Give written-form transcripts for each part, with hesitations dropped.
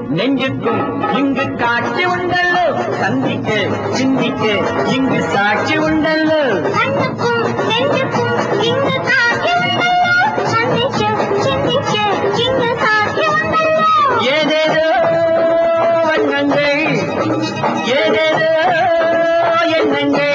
நெஞ்சுக்கும் இங்கு காட்சி உண்டல்லோ சந்திக்க சிந்திக்க இங்கு சாட்சி உண்டல்லோ கண்ணுக்கும் நெஞ்சுக்கும் இங்கு காட்சி உண்டல்லோ சந்திக்க சிந்திக்க இங்கு சாட்சி உண்டல்லோ ஏதேதோ வண்ணங்கள் ஏதேதோ எண்ணங்கள்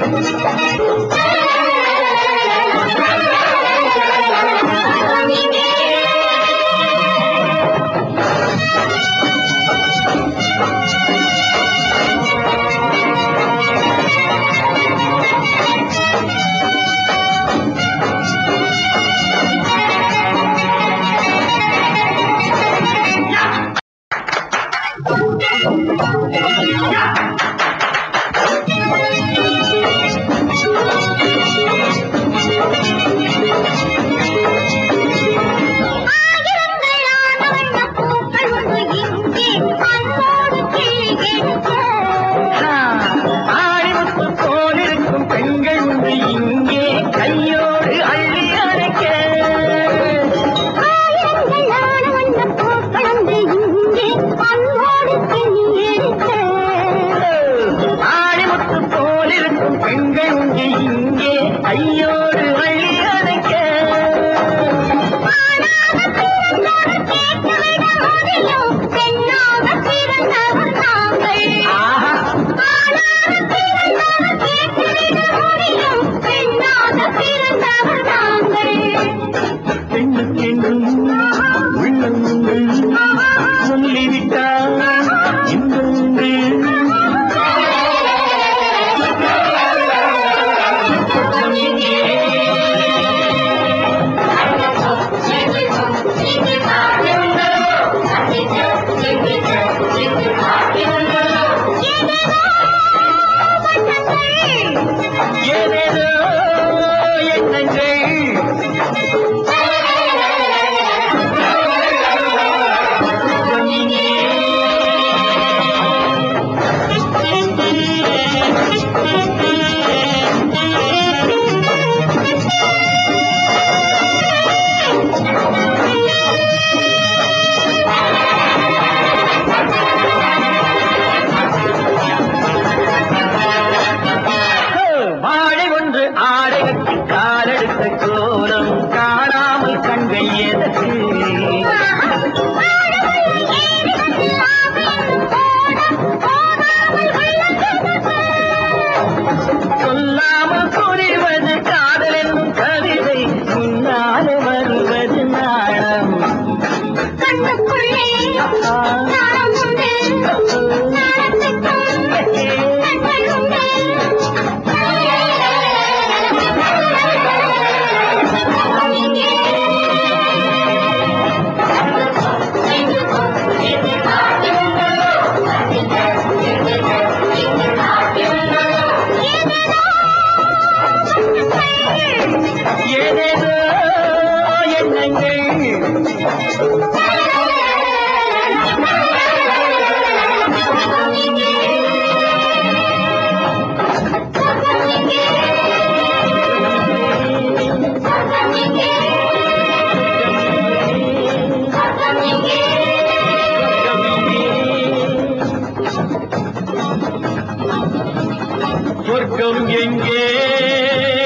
ஐயோடு அள்ளி அணைக்க பெண்ணுக்கென்றும் உள்ளம் சொல்லிவிட்டால் இந்த ஏதேதோ எண்ணங்கள் காலெடுத்த கோலம் காணாமல் கண்கள் எதற்கு சொல்லாமல் புரிவது காதல் என்னும் கவிதை முன்னாலே வருவது நாணம் ஏதேதோ எண்ணங்கள் சொர்க்கம் எங்கே